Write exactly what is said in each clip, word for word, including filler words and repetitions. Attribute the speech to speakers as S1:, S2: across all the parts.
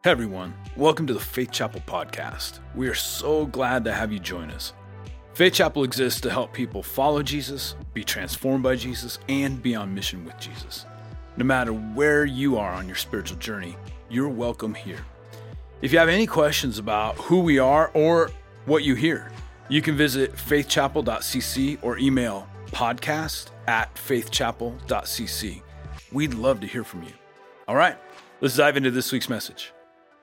S1: Hey everyone, welcome to the Faith Chapel podcast. We are so glad to have you join us. Faith Chapel exists to help people follow Jesus, be transformed by Jesus, and be on mission with Jesus. No matter where you are on your spiritual journey, you're welcome here. If you have any questions about who we are or what you hear, you can visit faith chapel dot c c or email podcast at faith chapel dot c c. We'd love to hear from you. All right, let's dive into this week's message.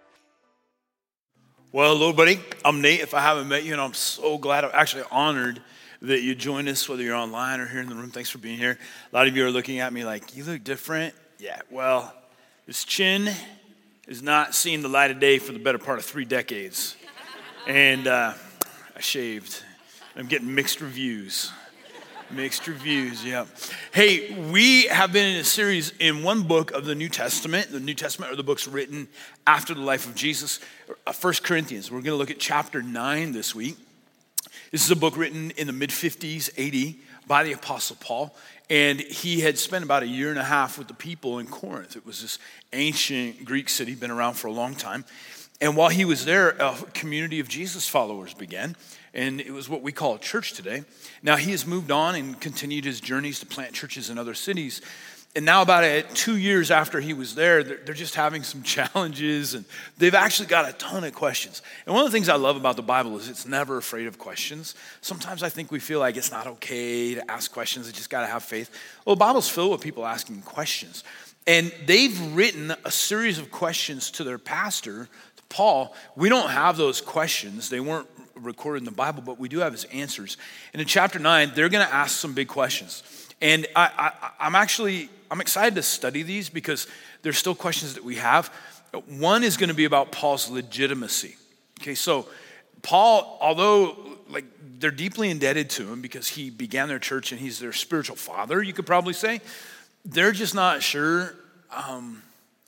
S1: Well, hello, buddy. I'm Nate. If I haven't met you, and I'm so glad, I'm actually honored that you joined us, whether you're online or here in the room. Thanks for being here. A lot of you are looking at me like, you look different. Yeah, well, this chin is not seeing the light of day for the better part of three decades. And uh, I shaved. I'm getting mixed reviews. Mixed reviews, yeah. Hey, we have been in a series in one book of the New Testament. The New Testament are the books written after the life of Jesus. First Corinthians. We're going to look at chapter nine this week. This is a book written in the mid-fifties A D by the Apostle Paul. And he had spent about a year and a half with the people in Corinth. It was this ancient Greek city, been around for a long time. And while he was there, a community of Jesus followers began. And it was what we call a church today. Now, he has moved on and continued his journeys to plant churches in other cities. And now about a, two years after he was there, they're, they're just having some challenges. And they've actually got a ton of questions. And one of the things I love about the Bible is it's never afraid of questions. Sometimes I think we feel like it's not okay to ask questions. You just got to have faith. Well, the Bible's filled with people asking questions. And they've written a series of questions to their pastor, Paul. We don't have those questions. They weren't recorded in the Bible, but we do have his answers. And in chapter nine, they're going to ask some big questions. And I, I, I'm actually, I'm excited to study these because there's still questions that we have. One is going to be about Paul's legitimacy. Okay, so Paul, although like they're deeply indebted to him because he began their church and he's their spiritual father, you could probably say, they're just not sure um,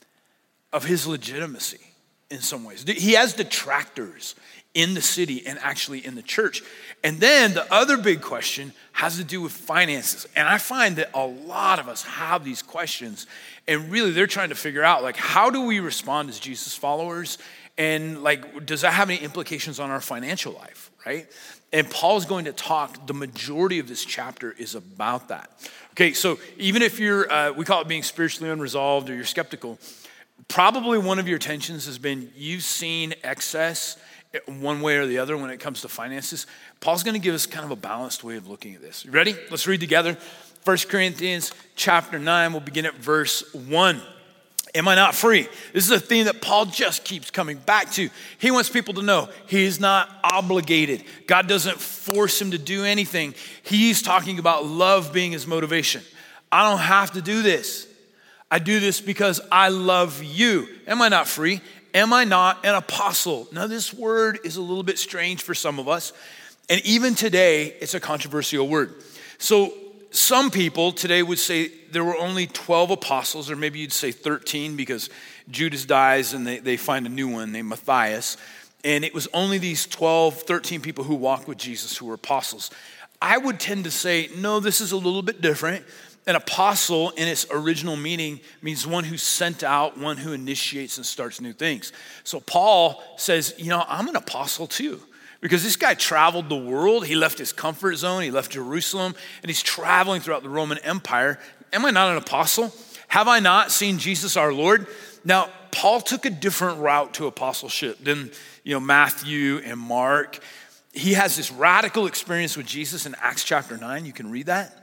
S1: of his legitimacy in some ways. He has detractors in the city and actually in the church. And then the other big question has to do with finances. And I find that a lot of us have these questions and really they're trying to figure out like, how do we respond as Jesus followers? And like, does that have any implications on our financial life, right? And Paul's going to talk, the majority of this chapter is about that. Okay, so even if you're, uh, we call it being spiritually unresolved or you're skeptical, probably one of your tensions has been you've seen excess one way or the other when it comes to finances. Paul's going to give us kind of a balanced way of looking at this. You ready? Let's read together. First Corinthians chapter nine, we'll begin at verse one. Am I not free? This is a theme that Paul just keeps coming back to. He wants people to know he's not obligated. God doesn't force him to do anything. He's talking about love being his motivation. I don't have to do this. I do this because I love you. Am I not free? Am I not an apostle? Now, this word is a little bit strange for some of us. And even today, it's a controversial word. So some people today would say there were only twelve apostles, or maybe you'd say thirteen because Judas dies and they, they find a new one named Matthias. And it was only these twelve, thirteen people who walked with Jesus who were apostles. I would tend to say, no, this is a little bit different. An apostle in its original meaning means one who's sent out, one who initiates and starts new things. So Paul says, you know, I'm an apostle too. Because this guy traveled the world. He left his comfort zone. He left Jerusalem. And he's traveling throughout the Roman Empire. Am I not an apostle? Have I not seen Jesus our Lord? Now, Paul took a different route to apostleship than, you know, Matthew and Mark. He has this radical experience with Jesus in Acts chapter nine. You can read that.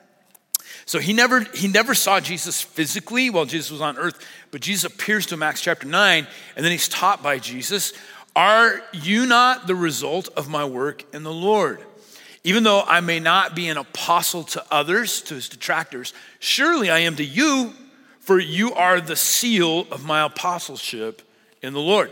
S1: So he never he never saw Jesus physically while Jesus was on earth, but Jesus appears to him in Acts chapter nine, and then he's taught by Jesus, are you not the result of my work in the Lord? Even though I may not be an apostle to others, to his detractors, surely I am to you, for you are the seal of my apostleship in the Lord.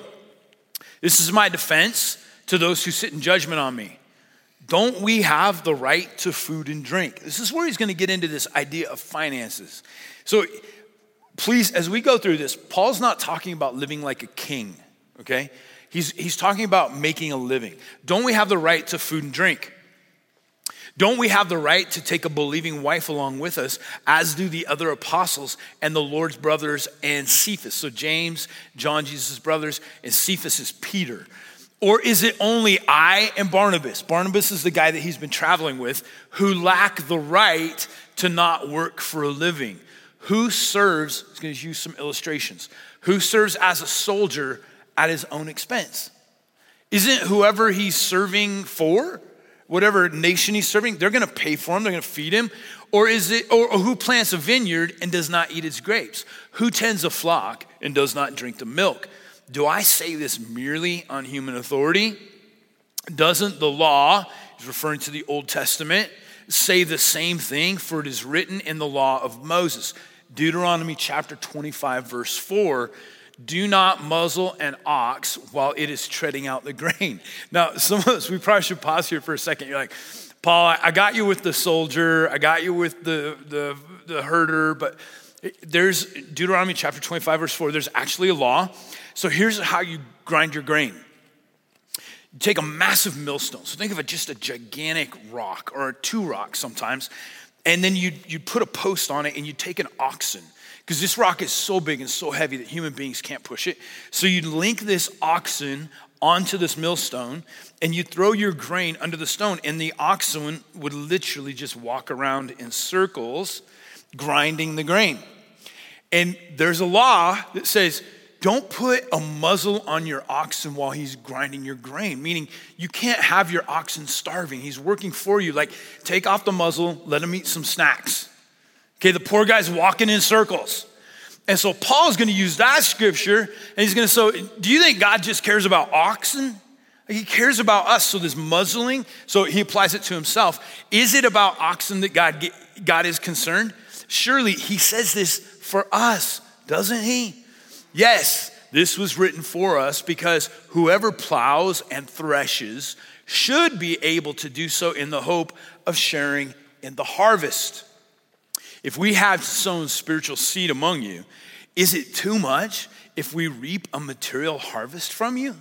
S1: This is my defense to those who sit in judgment on me. Don't we have the right to food and drink? This is where he's going to get into this idea of finances. So please, as we go through this, Paul's not talking about living like a king, okay? He's, he's talking about making a living. Don't we have the right to food and drink? Don't we have the right to take a believing wife along with us, as do the other apostles and the Lord's brothers and Cephas? So James, John, Jesus' brothers, and Cephas is Peter. Or is it only I and Barnabas? Barnabas is the guy that he's been traveling with, who lack the right to not work for a living. Who serves, I'm going to use some illustrations, who serves as a soldier at his own expense? Isn't whoever he's serving for, whatever nation he's serving, they're gonna pay for him, they're gonna feed him? Or is it, or, or who plants a vineyard and does not eat its grapes? Who tends a flock and does not drink the milk? Do I say this merely on human authority? Doesn't the law, he's referring to the Old Testament, say the same thing? For it is written in the law of Moses. Deuteronomy chapter twenty-five, verse four, do not muzzle an ox while it is treading out the grain. Now, some of us, we probably should pause here for a second. You're like, Paul, I got you with the soldier. I got you with the, the, the herder, but there's Deuteronomy chapter twenty-five, verse four, there's actually a law. So here's how you grind your grain. You take a massive millstone. So think of it just a gigantic rock or two rocks sometimes. And then you you put a post on it and you take an oxen. Because this rock is so big and so heavy that human beings can't push it. So you link this oxen onto this millstone and you throw your grain under the stone, and the oxen would literally just walk around in circles grinding the grain. And there's a law that says, don't put a muzzle on your oxen while he's grinding your grain, meaning you can't have your oxen starving. He's working for you. Like, take off the muzzle, let him eat some snacks. Okay, the poor guy's walking in circles. And so Paul's going to use that scripture, and he's going to say, do you think God just cares about oxen? Like, he cares about us. So this muzzling, so he applies it to himself. Is it about oxen that God, God is concerned? Surely he says this for us, doesn't he? Yes, this was written for us because whoever plows and threshes should be able to do so in the hope of sharing in the harvest. If we have sown spiritual seed among you, is it too much if we reap a material harvest from you?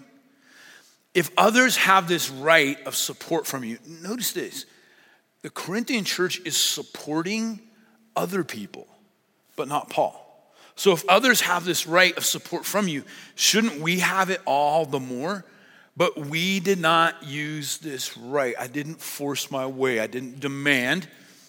S1: If others have this right of support from you, notice this, the Corinthian church is supporting other people, but not Paul. So if others have this right of support from you, shouldn't we have it all the more? But we did not use this right. I didn't force my way. I didn't demand.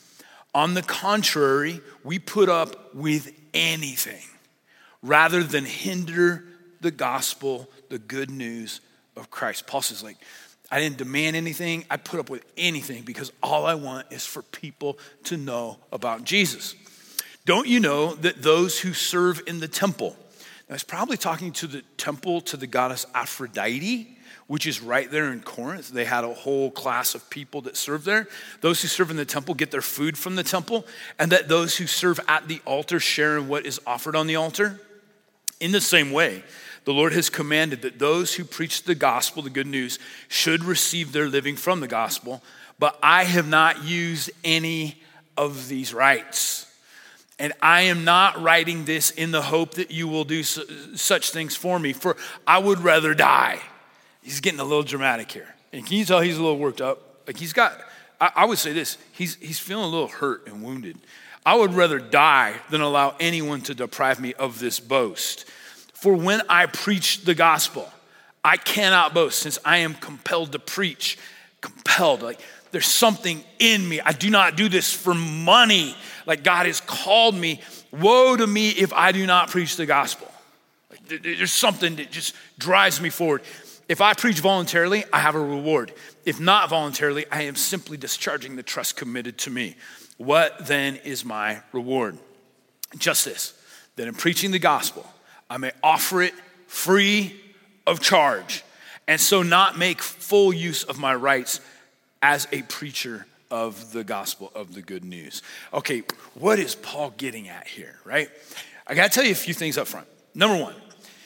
S1: On the contrary, we put up with anything rather than hinder the gospel, the good news of Christ. Paul says, like, I didn't demand anything. I put up with anything because all I want is for people to know about Jesus. Don't you know that those who serve in the temple, now it's probably talking to the temple, to the goddess Aphrodite, which is right there in Corinth. They had a whole class of people that served there. Those who serve in the temple get their food from the temple, and that those who serve at the altar share in what is offered on the altar. In the same way, the Lord has commanded that those who preach the gospel, the good news, should receive their living from the gospel, but I have not used any of these rights. And I am not writing this in the hope that you will do su- such things for me, for I would rather die. He's getting a little dramatic here. And can you tell he's a little worked up? Like he's got, I, I would say this, he's, he's feeling a little hurt and wounded. I would rather die than allow anyone to deprive me of this boast. For when I preach the gospel, I cannot boast since I am compelled to preach. Compelled, like there's something in me. I do not do this for money. Like God has called me. Woe to me if I do not preach the gospel. Like there's something that just drives me forward. If I preach voluntarily, I have a reward. If not voluntarily, I am simply discharging the trust committed to me. What then is my reward? Just this, that in preaching the gospel, I may offer it free of charge, and so not make full use of my rights as a preacher of the gospel of the good news. Okay, what is Paul getting at here, right? I gotta tell you a few things up front. Number one,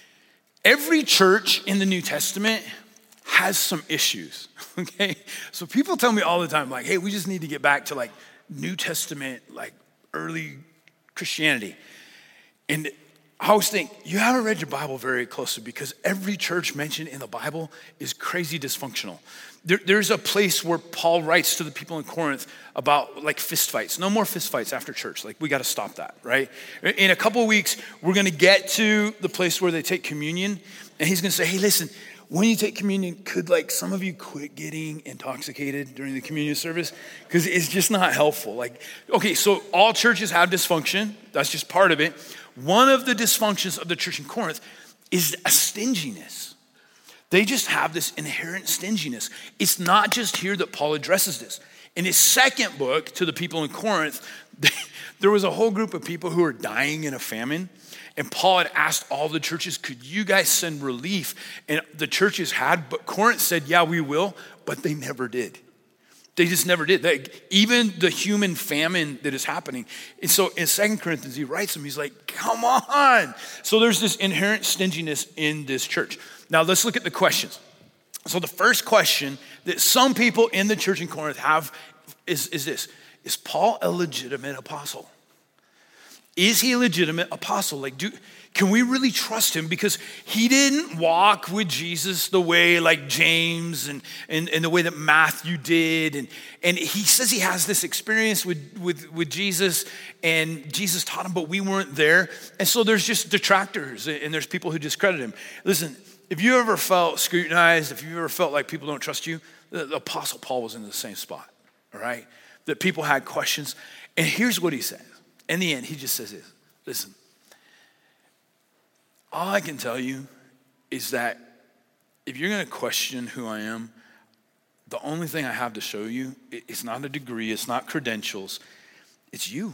S1: every church in the New Testament has some issues, okay? So people tell me all the time, like, hey, we just need to get back to like New Testament, like early Christianity. And I always think, you haven't read your Bible very closely because every church mentioned in the Bible is crazy dysfunctional. There, there's a place where Paul writes to the people in Corinth about like fist fights. No more fist fights after church. Like we got to stop that, right? In a couple of weeks, we're going to get to the place where they take communion. And he's going to say, hey, listen, when you take communion, could like some of you quit getting intoxicated during the communion service? Because it's just not helpful. Like, okay, so all churches have dysfunction. That's just part of it. One of the dysfunctions of the church in Corinth is a stinginess. They just have this inherent stinginess. It's not just here that Paul addresses this. In his second book to the people in Corinth, there was a whole group of people who were dying in a famine. And Paul had asked all the churches, could you guys send relief? And the churches had, but Corinth said, yeah, we will, but they never did. They just never did. They, even the human famine that is happening. And so in Second Corinthians, he writes them, he's like, come on. So there's this inherent stinginess in this church. Now let's look at the questions. So the first question that some people in the church in Corinth have is, is this: is Paul a legitimate apostle? Is he a legitimate apostle? Like, do can we really trust him? Because he didn't walk with Jesus the way like James and, and, and the way that Matthew did. And, and he says he has this experience with, with, with Jesus, and Jesus taught him, but we weren't there. And so there's just detractors, and there's people who discredit him. Listen, if you ever felt scrutinized, if you ever felt like people don't trust you, the, the Apostle Paul was in the same spot, all right? That people had questions. And here's what he says. In the end, he just says this: listen, all I can tell you is that if you're going to question who I am, the only thing I have to show you, it's not a degree, it's not credentials, it's you.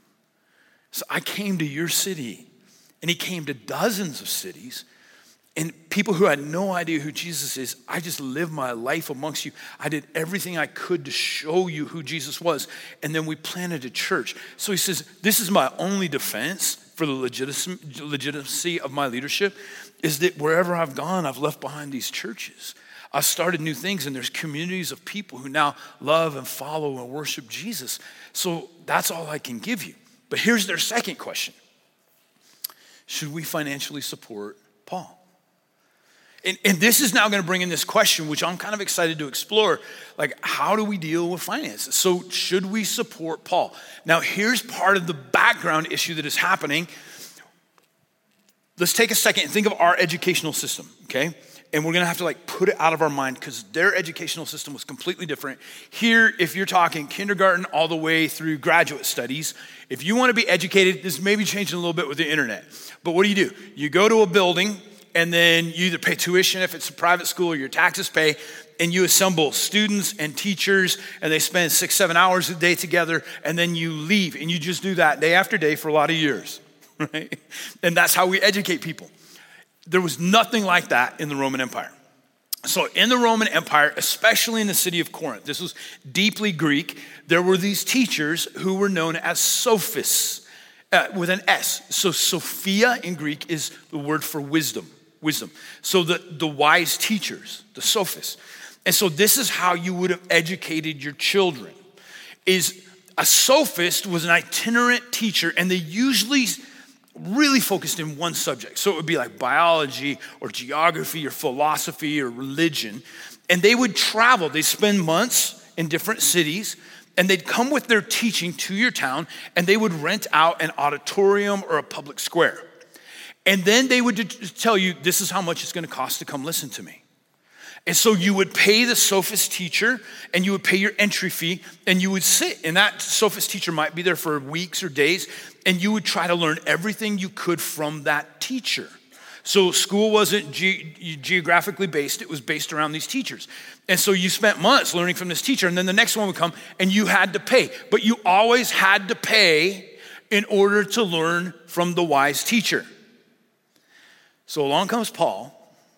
S1: So I came to your city, and he came to dozens of cities, and people who had no idea who Jesus is. I just lived my life amongst you. I did everything I could to show you who Jesus was. And then we planted a church. So he says, this is my only defense for the legitimacy of my leadership, is that wherever I've gone, I've left behind these churches. I've started new things, and there's communities of people who now love and follow and worship Jesus. So that's all I can give you. But here's their second question: should we financially support Paul? And, and this is now going to bring in this question, which I'm kind of excited to explore. Like, how do we deal with finances? So should we support Paul? Now, here's part of the background issue that is happening. Let's take a second and think of our educational system, okay? And we're going to have to like put it out of our mind because their educational system was completely different. Here, if you're talking kindergarten all the way through graduate studies, if you want to be educated, this may be changing a little bit with the internet. But what do you do? You go to a building, and then you either pay tuition if it's a private school, or your taxes pay, and you assemble students and teachers, and they spend six, seven hours a day together, and then you leave, and you just do that day after day for a lot of years, right? And that's how we educate people. There was nothing like that in the Roman Empire. So in the Roman Empire, especially in the city of Corinth, this was deeply Greek, there were these teachers who were known as sophists, uh, with an S. So Sophia in Greek is the word for wisdom. Wisdom. So the, the wise teachers, the sophists. And so this is how you would have educated your children. Is a sophist was an itinerant teacher, and they usually really focused in one subject. So it would be like biology or geography or philosophy or religion. And they would travel. They'd spend months in different cities, and they'd come with their teaching to your town, and they would rent out an auditorium or a public square. And then they would tell you, this is how much it's going to cost to come listen to me. And so you would pay the sophist teacher, and you would pay your entry fee, and you would sit. And that sophist teacher might be there for weeks or days, and you would try to learn everything you could from that teacher. So school wasn't ge- geographically based, it was based around these teachers. And so you spent months learning from this teacher, and then the next one would come, and you had to pay. But you always had to pay in order to learn from the wise teacher. So along comes Paul,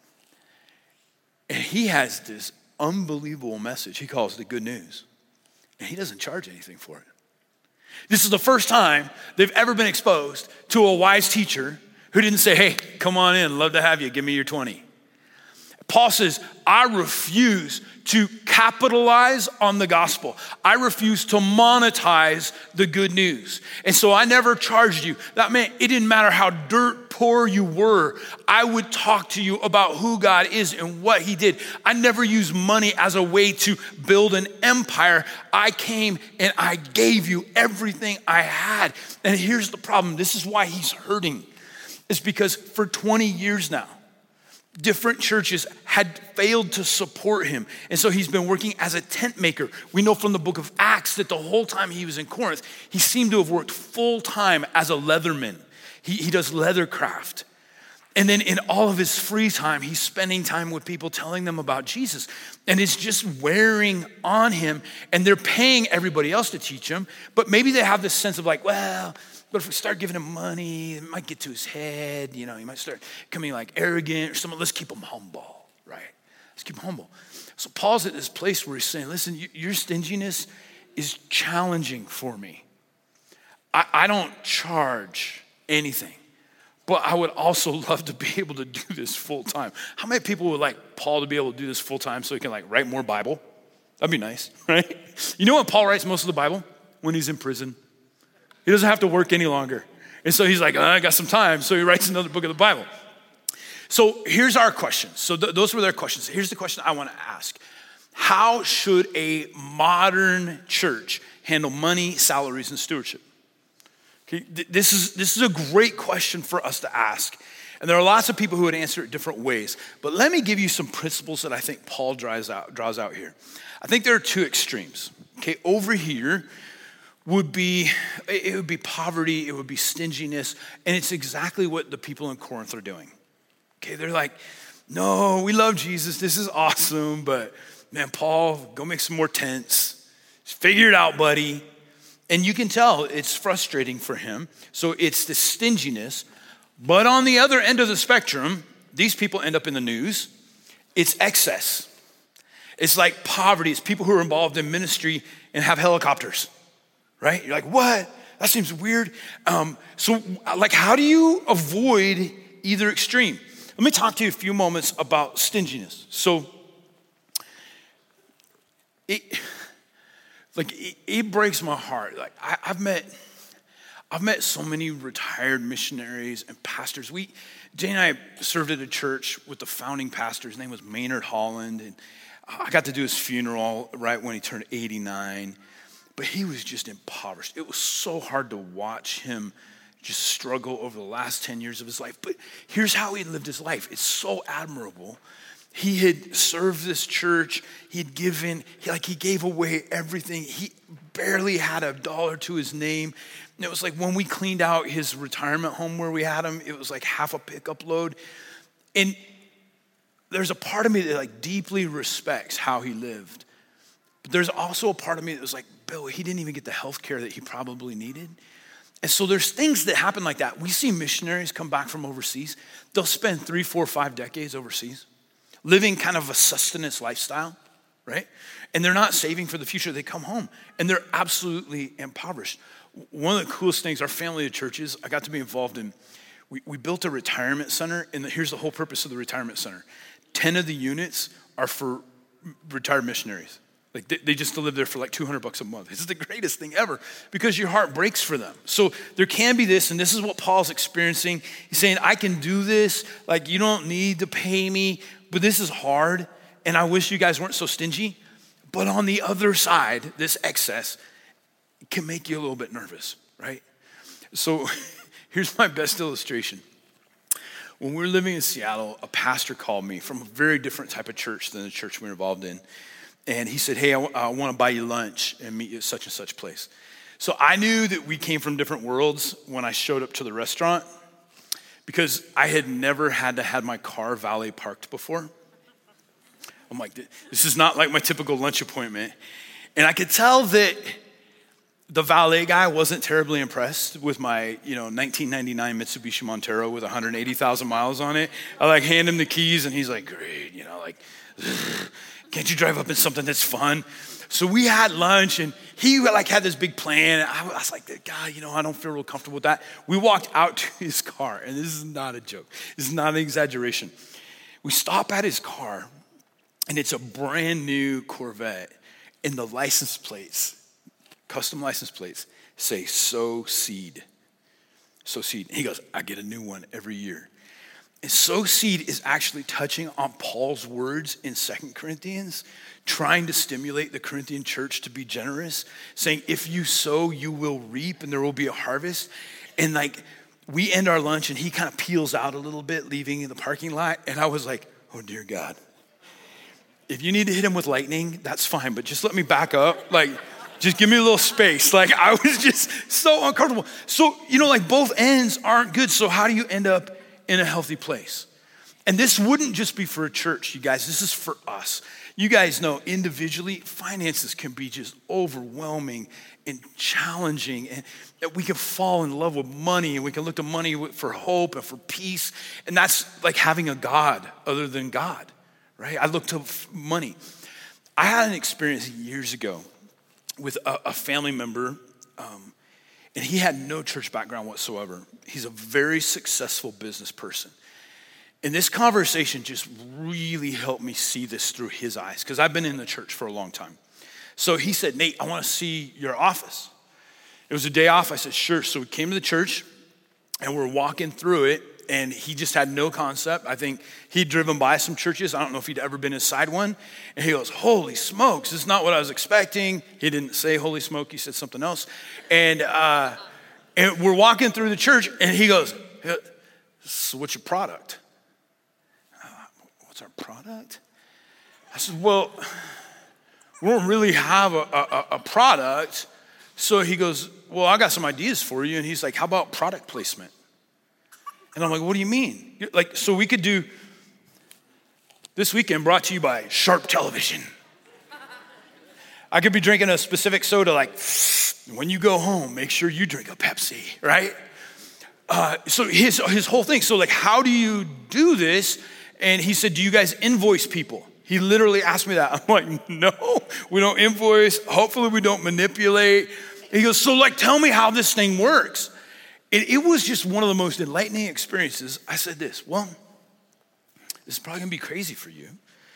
S1: and he has this unbelievable message he calls the good news, and he doesn't charge anything for it. This is the first time they've ever been exposed to a wise teacher who didn't say, hey, come on in, love to have you, give me your twenty. Paul says, I refuse to capitalize on the gospel. I refuse to monetize the good news. And so I never charged you. That meant it didn't matter how dirt poor you were. I would talk to you about who God is and what he did. I never used money as a way to build an empire. I came and I gave you everything I had. And here's the problem. This is why he's hurting. It's because for twenty years now, different churches had failed to support him. And so he's been working as a tent maker. We know from the book of Acts that the whole time he was in Corinth, he seemed to have worked full time as a leatherman. He, he does leather craft. And then in all of his free time, he's spending time with people, telling them about Jesus. And it's just wearing on him. And they're paying everybody else to teach him. But maybe they have this sense of like, well, but if we start giving him money, it might get to his head. You know, he might start becoming like arrogant or something. Let's keep him humble, right? Let's keep him humble. So Paul's at this place where he's saying, listen, your stinginess is challenging for me. I, I don't charge anything, but I would also love to be able to do this full time. How many people would like Paul to be able to do this full time so he can like write more Bible? That'd be nice, right? You know when Paul writes most of the Bible? When he's in prison. He doesn't have to work any longer. And so he's like, oh, I got some time. So he writes another book of the Bible. So here's our questions. So th- those were their questions. Here's the question I want to ask. How should a modern church handle money, salaries, and stewardship? Okay, th- this is, this is a great question for us to ask. And there are lots of people who would answer it different ways. But let me give you some principles that I think Paul draws out, draws out here. I think there are two extremes. Okay, over here, would be, it would be poverty, it would be stinginess, and it's exactly what the people in Corinth are doing. Okay, they're like, no, we love Jesus, this is awesome, but man, Paul, go make some more tents. Just figure it out, buddy. And you can tell it's frustrating for him. So it's the stinginess, but on the other end of the spectrum, these people end up in the news. It's excess. It's like poverty. It's people who are involved in ministry and have helicopters. Right? You're like, what? That seems weird. Um, so like, how do you avoid either extreme? Let me talk to you a few moments about stinginess. So it, like, it, it breaks my heart. Like I, I've met, I've met so many retired missionaries and pastors. We, Jane and I served at a church with the founding pastor. His name was Maynard Holland. And I got to do his funeral right when he turned eighty-nine. But he was just impoverished. It was so hard to watch him just struggle over the last ten years of his life. But here's how he lived his life. It's so admirable. He had served this church. He had given, he, like he gave away everything. He barely had a dollar to his name. And it was like when we cleaned out his retirement home where we had him, it was like half a pickup load. And there's a part of me that like deeply respects how he lived. But there's also a part of me that was like, Bill, he didn't even get the health care that he probably needed. And so there's things that happen like that. We see missionaries come back from overseas. They'll spend three, four, five decades overseas, living kind of a sustenance lifestyle, right? And they're not saving for the future. They come home and they're absolutely impoverished. One of the coolest things, our family of churches, I got to be involved in, we, we built a retirement center, and here's the whole purpose of the retirement center. ten of the units are for retired missionaries. Like they, they just live there for like two hundred bucks a month. This is the greatest thing ever because your heart breaks for them. So there can be this, and this is what Paul's experiencing. He's saying, I can do this. Like you don't need to pay me, but this is hard. And I wish you guys weren't so stingy. But on the other side, this excess can make you a little bit nervous, right? So here's my best illustration. When we were living in Seattle, a pastor called me from a very different type of church than the church we were involved in. And he said, hey, I, w- I want to buy you lunch and meet you at such and such place. So I knew that we came from different worlds when I showed up to the restaurant because I had never had to have my car valet parked before. I'm like, this is not like my typical lunch appointment. And I could tell that the valet guy wasn't terribly impressed with my, you know, nineteen ninety-nine Mitsubishi Montero with one hundred eighty thousand miles on it. I like hand him the keys and he's like, great, you know, like, can't you drive up in something that's fun? So we had lunch and he like had this big plan. I was like, God, you know, I don't feel real comfortable with that. We walked out to his car, and this is not a joke. This is not an exaggeration. we stop at his car, and it's a brand new Corvette, and the license plates, custom license plates, say sow seed. Sow seed. And he goes, I get a new one every year. And sow seed is actually touching on Paul's words in Second Corinthians, trying to stimulate the Corinthian church to be generous, saying, if you sow, you will reap, and there will be a harvest. And like, we end our lunch, and he kind of peels out a little bit, leaving in the parking lot. And I was like, oh, dear God. If you need to hit him with lightning, that's fine, but just let me back up. Like, just give me a little space. Like, I was just so uncomfortable. So, you know, like both ends aren't good. So how do you end up in a healthy place? And this wouldn't just be for a church, you guys. This is for us. You guys know individually, finances can be just overwhelming and challenging. And we can fall in love with money, and we can look to money for hope and for peace. And that's like having a God other than God, right? I look to money. I had an experience years ago with a, a family member, um, and he had no church background whatsoever. He's a very successful business person. And this conversation just really helped me see this through his eyes, because I've been in the church for a long time. So he said, Nate, I want to see your office. It was a day off. I said, sure. So we came to the church, and we're walking through it, and he just had no concept. I think he'd driven by some churches. I don't know if he'd ever been inside one. And he goes, holy smokes, this is not what I was expecting. He didn't say holy smoke, he said something else. And, uh, and we're walking through the church, and he goes, so what's your product? Uh, what's our product? I said, well, we don't really have a, a, a product. So he goes, well, I got some ideas for you. And he's like, how about product placement? And I'm like, what do you mean? Like, so we could do this weekend brought to you by Sharp Television. I could be drinking a specific soda, like, when you go home, make sure you drink a Pepsi, right? Uh, so his, his whole thing, so like, how do you do this? And he said, do you guys invoice people? He literally asked me that. I'm like, no, we don't invoice. Hopefully we don't manipulate. He goes, so like, tell me how this thing works. It, it was just one of the most enlightening experiences. I said this, well, this is probably gonna be crazy for you,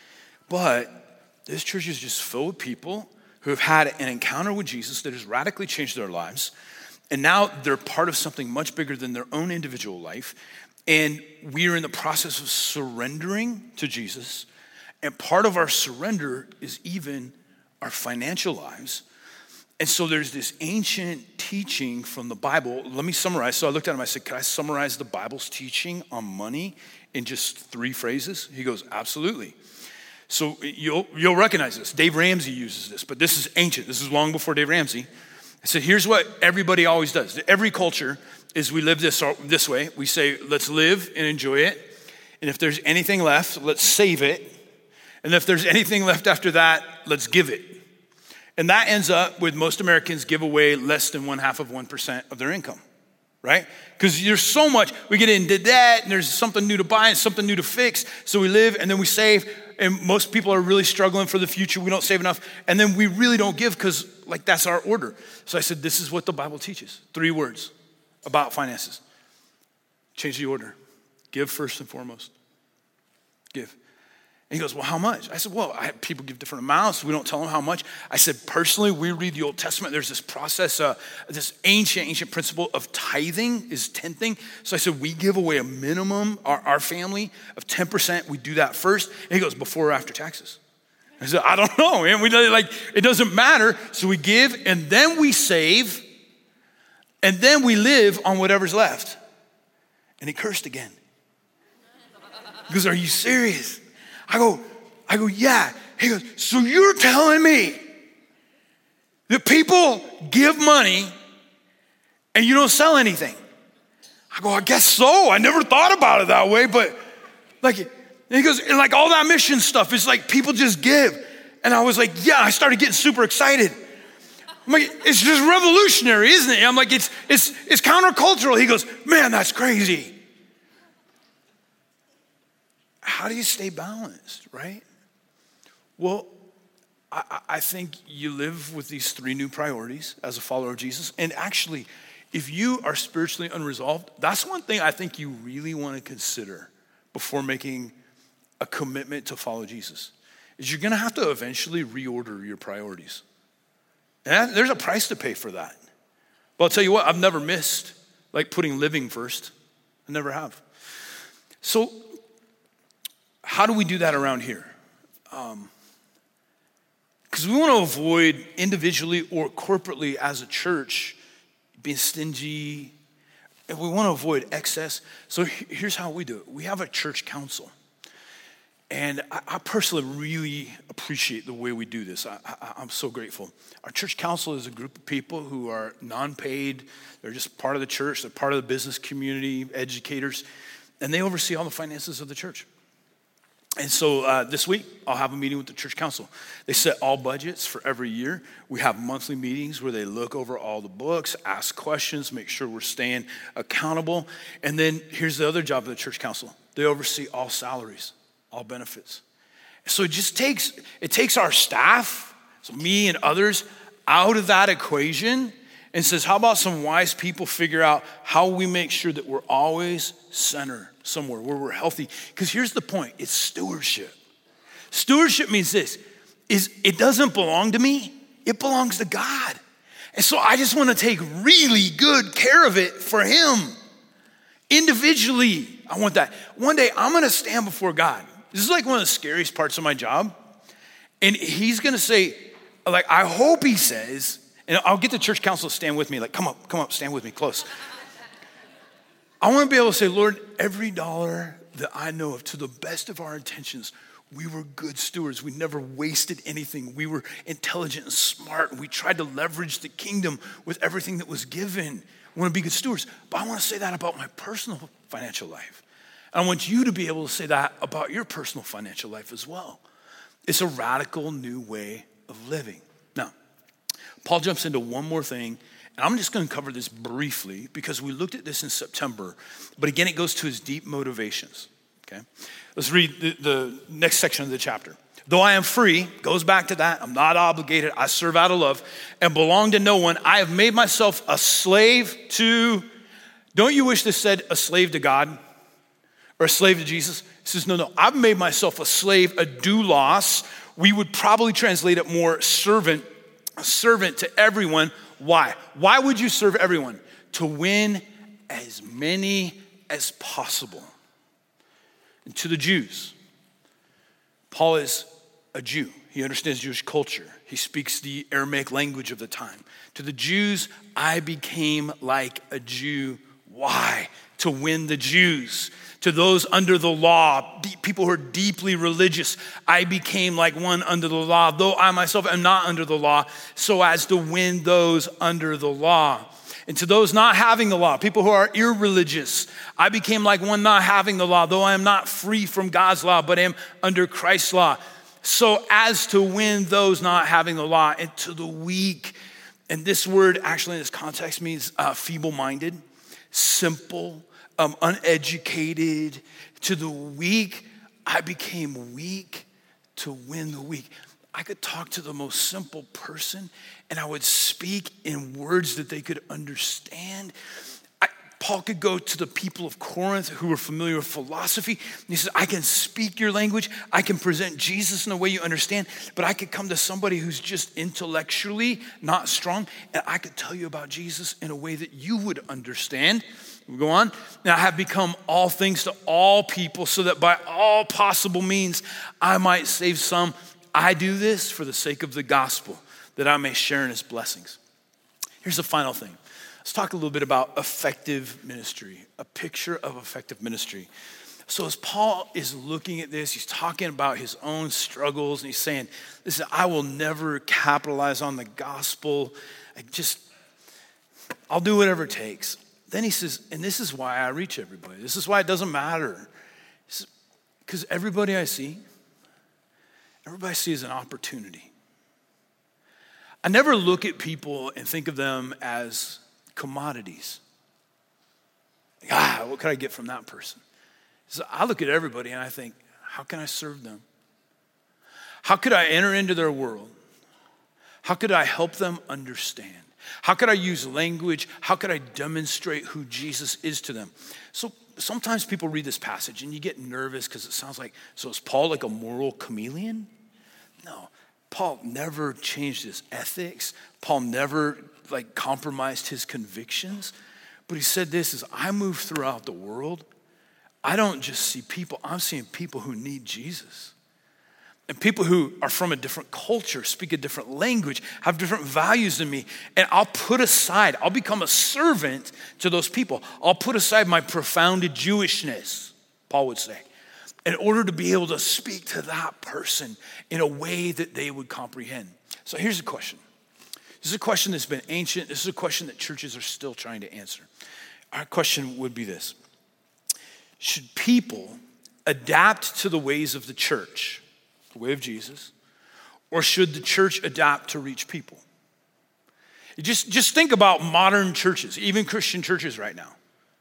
S1: but this church is just filled with people who have had an encounter with Jesus that has radically changed their lives. And now they're part of something much bigger than their own individual life. And we are in the process of surrendering to Jesus. And part of our surrender is even our financial lives. And so there's this ancient teaching from the Bible. Let me summarize. So I looked at him, I said, can I summarize the Bible's teaching on money in just three phrases? He goes, absolutely. So you'll, you'll recognize this. Dave Ramsey uses this, but this is ancient. This is long before Dave Ramsey. I said, here's what everybody always does. Every culture is we live this, this way. We say, let's live and enjoy it. And if there's anything left, let's save it. And if there's anything left after that, let's give it. And that ends up with most Americans give away less than one half of one percent of their income, right? Because there's so much, we get into debt and there's something new to buy and something new to fix. So we live and then we save, and most people are really struggling for the future. We don't save enough. And then we really don't give because like that's our order. So I said, this is what the Bible teaches. Three words about finances. Change the order. Give first and foremost. Give. And he goes, well, how much? I said, well, I, people give different amounts. We don't tell them how much. I said, personally, we read the Old Testament. There's this process, uh, this ancient, ancient principle of tithing is tenthing. So I said, we give away a minimum, our, our family, of ten percent. We do that first. And he goes, before or after taxes? I said, I don't know, man. We like, it doesn't matter. So we give, and then we save, and then we live on whatever's left. And he cursed again. He goes, are you serious? I go, I go, yeah. He goes, so you're telling me that people give money and you don't sell anything? I go, I guess so. I never thought about it that way, but like, and he goes, and like all that mission stuff is like people just give. And I was like, yeah, I started getting super excited. I'm like, it's just revolutionary, isn't it? I'm like, it's it's it's countercultural. He goes, man, that's crazy. How do you stay balanced, right? Well, I, I think you live with these three new priorities as a follower of Jesus. And actually, if you are spiritually unresolved, that's one thing I think you really want to consider before making a commitment to follow Jesus is you're gonna have to eventually reorder your priorities. And there's a price to pay for that. But I'll tell you what, I've never missed like putting living first. I never have. So how do we do that around here? Um, Because we want to avoid individually or corporately as a church being stingy, and we want to avoid excess. So here's how we do it. We have a church council. And I, I personally really appreciate the way we do this. I, I, I'm so grateful. Our church council is a group of people who are non-paid. They're just part of the church. They're part of the business community, educators, and they oversee all the finances of the church. And so uh, this week, I'll have a meeting with the church council. They set all budgets for every year. We have monthly meetings where they look over all the books, ask questions, make sure we're staying accountable. And then here's the other job of the church council. They oversee all salaries, all benefits. So it just takes, it takes our staff, so me and others, out of that equation and says, how about some wise people figure out how we make sure that we're always center somewhere where we're healthy? Because here's the point, it's stewardship. Stewardship means this, is it doesn't belong to me, it belongs to God. And so I just want to take really good care of it for him. Individually, I want that. One day I'm going to stand before God. This is like one of the scariest parts of my job. And he's going to say, like, I hope he says, and I'll get the church council to stand with me, like, come up, come up, stand with me, close. I want to be able to say, Lord, every dollar that I know of, to the best of our intentions, we were good stewards. We never wasted anything. We were intelligent and smart. And we tried to leverage the kingdom with everything that was given. We want to be good stewards. But I want to say that about my personal financial life. I want you to be able to say that about your personal financial life as well. It's a radical new way of living. Now, Paul jumps into one more thing, and I'm just going to cover this briefly because we looked at this in September. But again, it goes to his deep motivations, okay? Let's read the, the next section of the chapter. Though I am free, goes back to that. I'm not obligated. I serve out of love and belong to no one. I have made myself a slave to, don't you wish this said a slave to God or a slave to Jesus? He says, no, no, I've made myself a slave, a doulos. We would probably translate it more servant, a servant to everyone. Why? Why would you serve everyone? To win as many as possible. And to the Jews, Paul is a Jew. He understands Jewish culture. He speaks the Aramaic language of the time. To the Jews, I became like a Jew. Why? To win the Jews. To those under the law, people who are deeply religious, I became like one under the law, though I myself am not under the law, so as to win those under the law. And to those not having the law, people who are irreligious, I became like one not having the law, though I am not free from God's law, but am under Christ's law, so as to win those not having the law. And to the weak, and this word actually in this context means uh, feeble-minded, simple, Um, uneducated. To the weak, I became weak to win the weak. I could talk to the most simple person and I would speak in words that they could understand. I, Paul could go to the people of Corinth who were familiar with philosophy. And he says, I can speak your language. I can present Jesus in a way you understand, but I could come to somebody who's just intellectually not strong and I could tell you about Jesus in a way that you would understand. We go on. Now I have become all things to all people so that by all possible means I might save some. I do this for the sake of the gospel, that I may share in his blessings. Here's the final thing. Let's talk a little bit about effective ministry, a picture of effective ministry. So as Paul is looking at this, he's talking about his own struggles and he's saying, listen, I will never capitalize on the gospel. I just, I'll do whatever it takes. Then he says, and this is why I reach everybody. This is why it doesn't matter. Because everybody I see, everybody I see is an opportunity. I never look at people and think of them as commodities. Like, ah, what could I get from that person? So I look at everybody and I think, how can I serve them? How could I enter into their world? How could I help them understand? How could I use language? How could I demonstrate who Jesus is to them? So sometimes people read this passage and you get nervous because it sounds like, so is Paul like a moral chameleon? No, Paul never changed his ethics. Paul never like compromised his convictions. But he said this, is I move throughout the world. I don't just see people, I'm seeing people who need Jesus. And people who are from a different culture, speak a different language, have different values than me. And I'll put aside, I'll become a servant to those people. I'll put aside my profounded Jewishness, Paul would say, in order to be able to speak to that person in a way that they would comprehend. So here's the question. This is a question that's been ancient. This is a question that churches are still trying to answer. Our question would be this. Should people adapt to the ways of the church, the way of Jesus, or should the church adapt to reach people? Just, just think about modern churches, even Christian churches right now.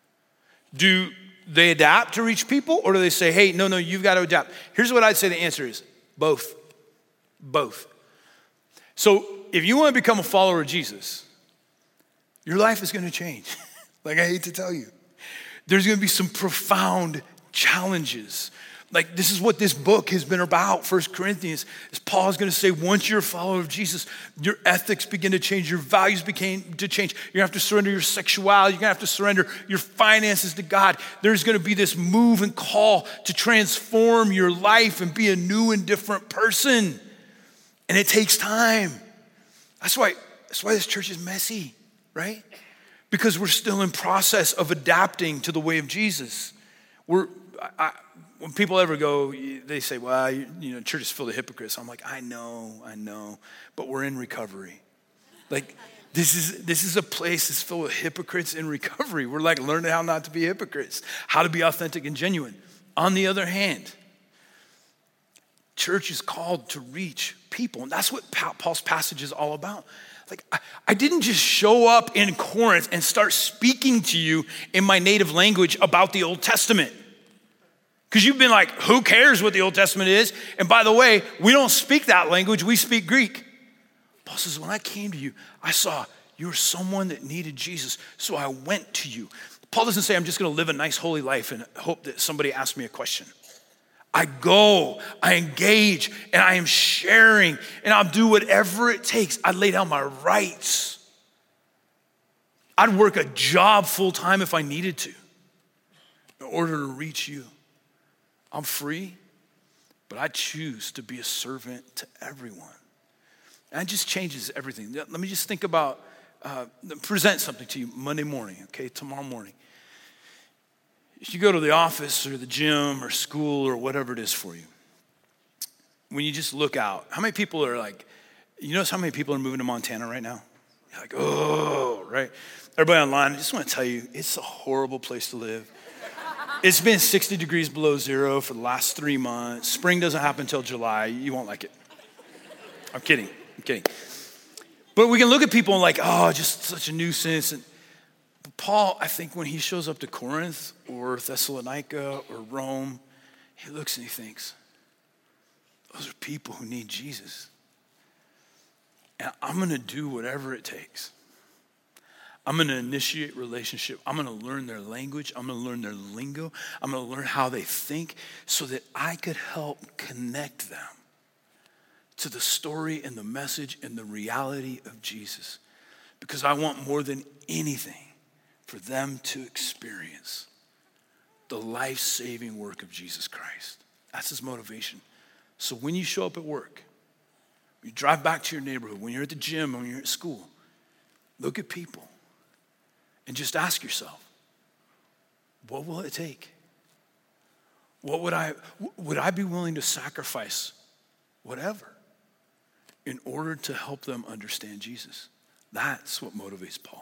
S1: Do they adapt to reach people, or do they say, hey, no, no, you've got to adapt? Here's what I'd say the answer is, both. Both. So if you want to become a follower of Jesus, your life is going to change. Like I hate to tell you. There's going to be some profound challenges. Like this is what this book has been about, First Corinthians. Is Paul is going to say, once you're a follower of Jesus, your ethics begin to change, your values begin to change. You're going to have to surrender your sexuality. You're going to have to surrender your finances to God. There's going to be this move and call to transform your life and be a new and different person. And it takes time. That's why, that's why this church is messy, right? Because we're still in process of adapting to the way of Jesus. We're, I, when people ever go, they say, well, you, you know, church is filled with hypocrites. I'm like, I know, I know, but we're in recovery. Like, this is this is a place that's filled with hypocrites in recovery. We're like learning how not to be hypocrites, how to be authentic and genuine. On the other hand, church is called to reach people. And that's what Paul's passage is all about. Like, I, I didn't just show up in Corinth and start speaking to you in my native language about the Old Testament. Because you've been like, who cares what the Old Testament is? And by the way, we don't speak that language, we speak Greek. Paul says, when I came to you, I saw you were someone that needed Jesus, so I went to you. Paul doesn't say, I'm just gonna live a nice holy life and hope that somebody asks me a question. I go, I engage, and I am sharing, and I'll do whatever it takes. I lay down my rights. I'd work a job full time if I needed to in order to reach you. I'm free, but I choose to be a servant to everyone. And it just changes everything. Let me just think about, uh, present something to you Monday morning, okay, tomorrow morning. If you go to the office or the gym or school or whatever it is for you, when you just look out, how many people are like, you notice how many people are moving to Montana right now? You're like, oh, right. Everybody online, I just want to tell you, it's a horrible place to live. It's been sixty degrees below zero for the last three months. Spring doesn't happen until July. You won't like it. I'm kidding, I'm kidding. But we can look at people and like, oh, just such a nuisance. And But Paul, I think when he shows up to Corinth or Thessalonica or Rome, he looks and he thinks, those are people who need Jesus. And I'm going to do whatever it takes. I'm going to initiate relationship. I'm going to learn their language. I'm going to learn their lingo. I'm going to learn how they think so that I could help connect them to the story and the message and the reality of Jesus. Because I want more than anything for them to experience the life-saving work of Jesus Christ. That's his motivation. So when you show up at work, you drive back to your neighborhood, when you're at the gym, when you're at school, look at people and just ask yourself, what will it take? What would I, would I be willing to sacrifice whatever in order to help them understand Jesus? That's what motivates Paul.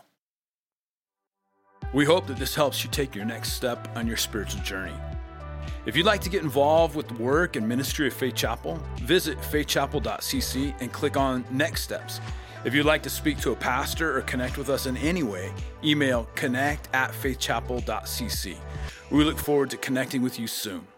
S1: We hope that this helps you take your next step on your spiritual journey. If you'd like to get involved with the work and ministry of Faith Chapel, visit faith chapel dot c c and click on Next Steps. If you'd like to speak to a pastor or connect with us in any way, email connect at faith chapel dot c c. We look forward to connecting with you soon.